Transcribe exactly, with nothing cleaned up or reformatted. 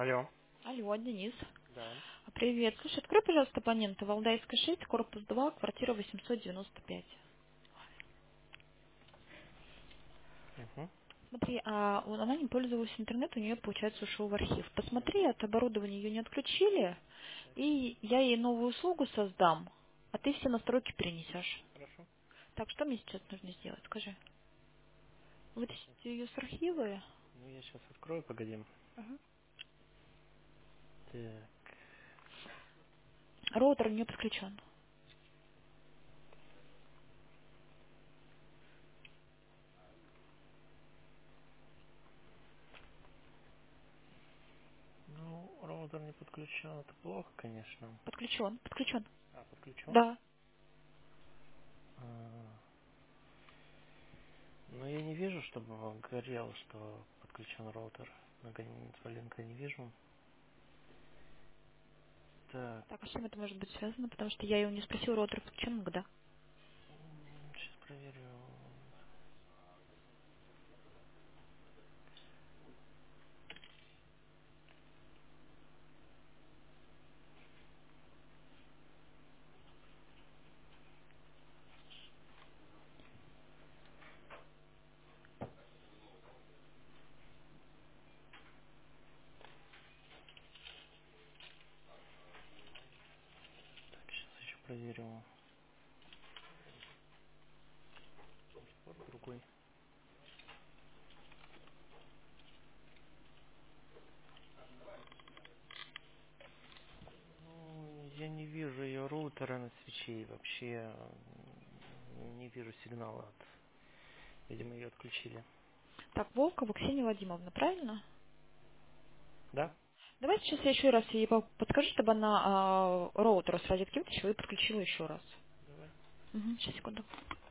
Алло. Алло, Денис. Да. А, Привет. Слушай, открой, пожалуйста, абонента. Валдайская шесть, корпус два, квартира восемьсот девяносто пять. Угу. Смотри, а у- она не пользовалась интернетом, у нее, получается, ушел в архив. Посмотри, от оборудования ее не отключили, Так, и я ей новую услугу создам, а ты все настройки перенесешь. хорошо. Так, что мне сейчас нужно сделать, скажи? Сейчас. Вытащить ее с архива? Ну, я сейчас открою, погоди. Ага. Так. Роутер у нее подключен. Ну, роутер не подключен. Это плохо, конечно. Подключен, подключен. А, подключен? Да. А, но я не вижу, чтобы он горел, что подключен роутер. На Линка не вижу. Так. Так, а с чем это может быть связано? Потому что я ее не спросила, роутер подключен, когда? Сейчас проверю. Так, сейчас еще проверю. Порт другой. Ну, я не вижу ее роутера на свече. Вообще м, не вижу сигнала от. Видимо, ее отключили. Так, Волкова Ксения Вадимовна, правильно? Да? Давай сейчас я еще раз ей по- подскажу, чтобы она а, роутер с розетки вытащила и подключила еще раз. Давай. Угу, сейчас, секунду.